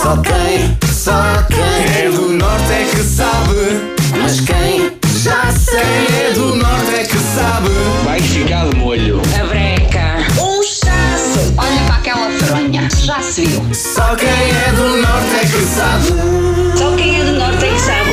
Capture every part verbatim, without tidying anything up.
Só quem, só quem é do norte é que sabe. Mas quem já sei é do norte é que sabe. Vai ficar de molho. A breca. Um chasso. Olha para aquela fronha. Já se viu. Só quem é do norte é que sabe. Só quem é do norte é que sabe.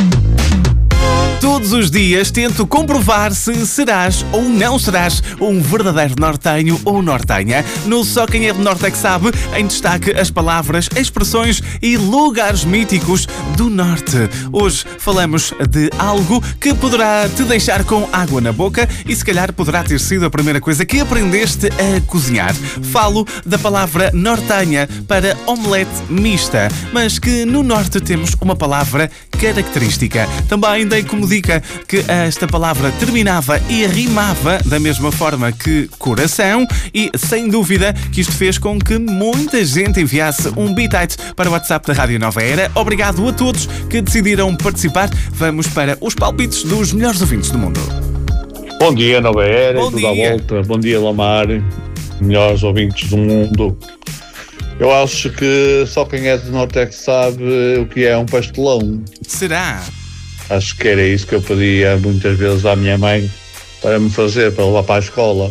Todos os dias tento comprovar se serás ou não serás um verdadeiro nortenho ou nortenha. No Só Quem é do Norte é que Sabe, em destaque as palavras, expressões e lugares míticos do Norte. Hoje falamos de algo que poderá te deixar com água na boca e se calhar poderá ter sido a primeira coisa que aprendeste a cozinhar. Falo da palavra nortenha para omelete mista, mas que no Norte temos uma palavra característica. Também dei como dica que esta palavra terminava e rimava da mesma forma que coração e, sem dúvida, que isto fez com que muita gente enviasse um bitite para o WhatsApp da Rádio Nova Era. Obrigado a todos que decidiram participar. Vamos para os palpites dos melhores ouvintes do mundo. Bom dia, Nova Era, Bom e tudo à dia. volta. Bom dia, Lamar, melhores ouvintes do mundo. Eu acho que só quem é do norte é que sabe o que é um pastelão. Será? Acho que era isso que eu pedia muitas vezes à minha mãe para me fazer, para levar para a escola.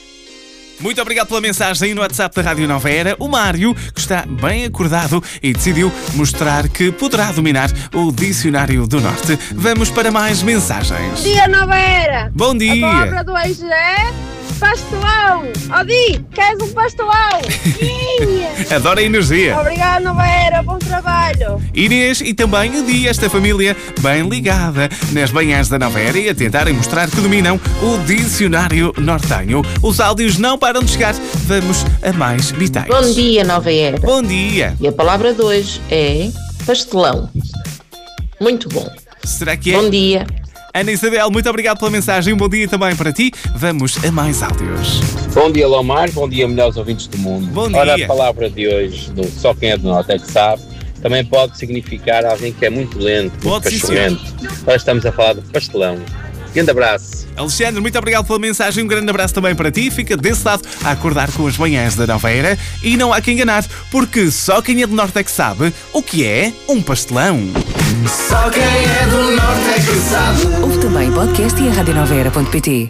Muito obrigado pela mensagem no WhatsApp da Rádio Nova Era. O Mário, que está bem acordado e decidiu mostrar que poderá dominar o Dicionário do Norte. Vamos para mais mensagens. Bom dia, Nova Era! Bom dia! A palavra do hoje é pastelão! Odi, queres um pastelão? Adoro a energia. Obrigada, Nova Era, bom trabalho! Inês e também o dia, esta família bem ligada nas manhãs da Nova Era e a tentarem mostrar que dominam o Dicionário Nortenho. Os áudios não param de chegar. Vamos a mais vitais. Bom dia, Nova Era. Bom dia. E a palavra de hoje é pastelão. Muito bom. Será que é? Bom dia. Ana Isabel, muito obrigado pela mensagem. Um bom dia também para ti. Vamos a mais áudios. Bom dia, Lomar. Bom dia, melhores ouvintes do mundo. Bom Ora, dia. a palavra de hoje, do Só Quem é do Norte é que sabe, também pode significar alguém que é muito lento, muito Pode, sim, cachorrento. Ora, estamos a falar de pastelão. Grande abraço. Alexandre, muito obrigado pela mensagem. Um grande abraço também para ti. Fica desse lado a acordar com as manhãs da Nova Era. E não há que enganar, porque só quem é do Norte é que sabe o que é um pastelão. Só quem é do norte é que sabe. Ouve também podcast e a radionovaera ponto pt.